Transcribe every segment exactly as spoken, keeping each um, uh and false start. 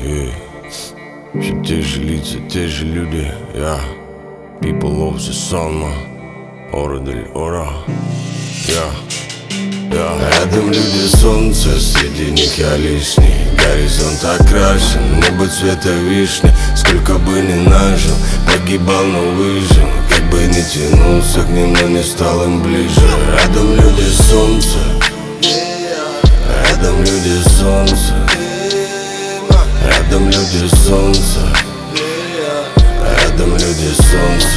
И все те же лица, те же люди. Я people of the sun, ора дель ора. Я Рядом люди солнца, среди них я лишний. Горизонт окрашен, небо цвета вишни. Сколько бы ни нажил, погибал, но выжил. Как бы ни тянулся к ним, но не стал им ближе. Рядом люди солнца, рядом люди солнца, рядом люди солнца, рядом люди солнца.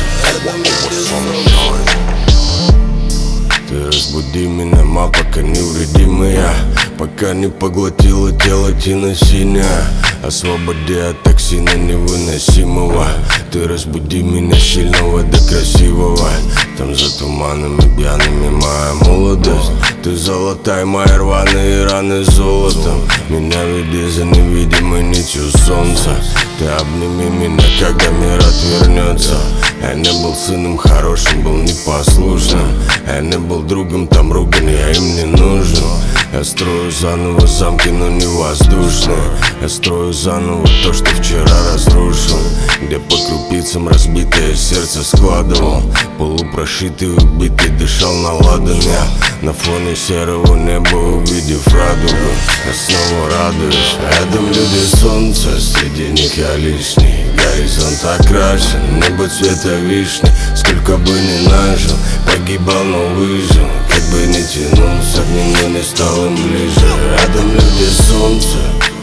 Ты разбуди меня, ма, пока невредимая, пока не поглотила тело тина синяя. Освободи от токсина невыносимого. Ты разбуди меня сильного до красивого. Там за туманами пьяными моя молодость. Ты золотай мои рваные раны золотом. Меня веди за невидимой нитью солнца. Ты обними меня, когда мир отвернется. Я не был сыном хорошим, был непослушным. Я не был другом, там ругань, я им не нужен. Я строю заново замки, но не воздушные. Я строю заново то, что вчера разрушил. Где по крупицам разбитое сердце складывал. Полупрошитый, убитый, дышал на ладан. Я на фоне серого неба, увидев радугу, я снова радуюсь. Рядом люди солнца, среди них я лишний. Горизонт окрашен, небо цвета вишни. Сколько бы ни нажил, погибал, но выжил. Как бы ни тянулся к ним, но не стал им ближе. Рядом люди солнца,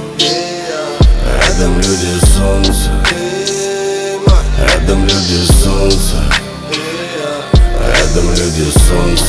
рядом люди солнца, рядом люди солнца, рядом люди солнца.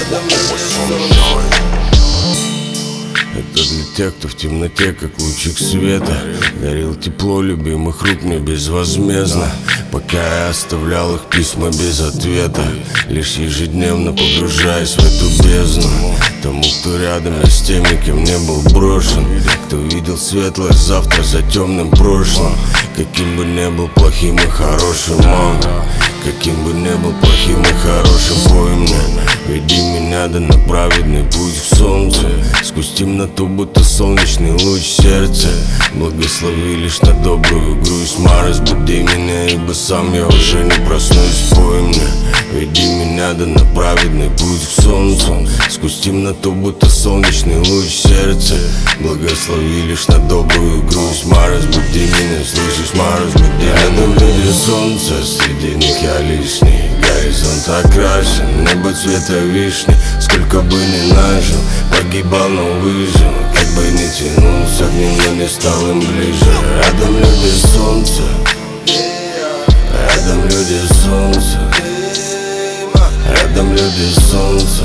Это для тех, кто в темноте, как лучик света, дарил тепло любимых рук мне безвозмездно. Пока я оставлял их письма без ответа, лишь ежедневно погружаясь в эту бездну. Тому, кто рядом, я с теми, кем не был брошен. Кто видел светлое завтра за темным прошлым. Каким бы ни был плохим и хорошим, мама, каким бы ни был плохим и хорошим, пой мне, веди меня да на праведный путь к солнцу. Сквозь темноту, будто солнечный луч в сердце. Благослови лишь на добрую грусть, ма, разбуди меня, ибо сам я уже не проснусь. Пой мне, веди меня да на праведный путь к солнцу. Сквозь темноту, будто солнечный луч в сердце. Благослови лишь на добрую грусть, ма, разбуди меня, слышишь, ма, разбуди. Рядом люди солнца, среди них я лишний. Горизонт окрашен, небо цвета вишни. Сколько бы ни нажил, погибал, но выжил. Как бы ни тянулся к ним, но не стал им ближе. Рядом люди солнца, рядом люди солнца, рядом люди солнца,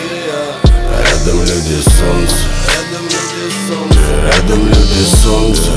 рядом люди солнца, рядом люди солнца.